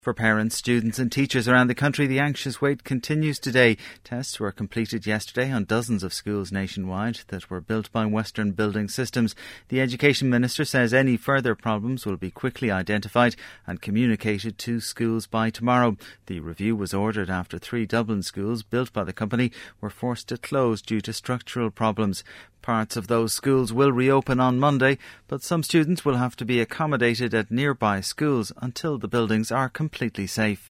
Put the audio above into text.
For parents, students and teachers around the country, the anxious wait continues today. Tests were completed yesterday on dozens of schools nationwide that were built by Western Building Systems. The Education Minister says any further problems will be quickly identified and communicated to schools by tomorrow. The review was ordered after 3 Dublin schools built by the company were forced to close due to structural problems. Parts of those schools will reopen on Monday, but some students will have to be accommodated at nearby schools until the buildings are completely safe.